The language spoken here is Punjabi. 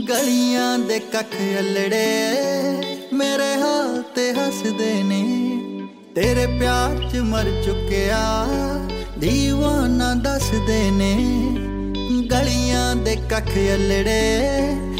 ਗਲੀਆਂ ਦੇ ਕੱਖ ਅਲੜੇ ਮੇਰੇ ਹਾਲ ਤੇ ਹੱਸਦੇ ਨੇ। ਤੇਰੇ ਪਿਆਰ ਚ ਮਰ ਚੁੱਕਿਆ ਦੀਵਾਨਾ ਦੱਸਦੇ ਨੇ। ਗਲੀਆਂ ਦੇ ਕੱਖ ਅਲੜੇ